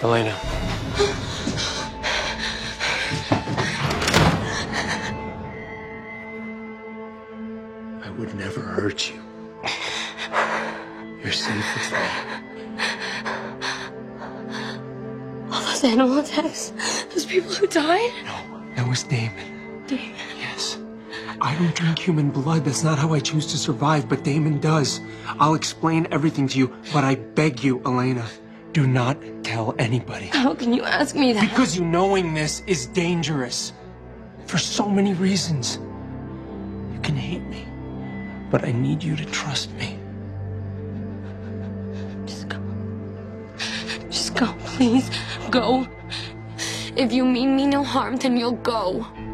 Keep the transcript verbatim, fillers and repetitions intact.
Elena. I would never hurt you. You're safe with me. All those animal attacks? Those people who died? No, that was Damon. Damon? Yes. I don't drink human blood. That's not how I choose to survive, but Damon does. I'll explain everything to you, but I beg you, Elena, do not tell anybody. How can you ask me that? Because you knowing this is dangerous. For so many reasons. You can hate me, but I need you to trust me. Just go. Just go, please. Go. If you mean me no harm, then you'll go.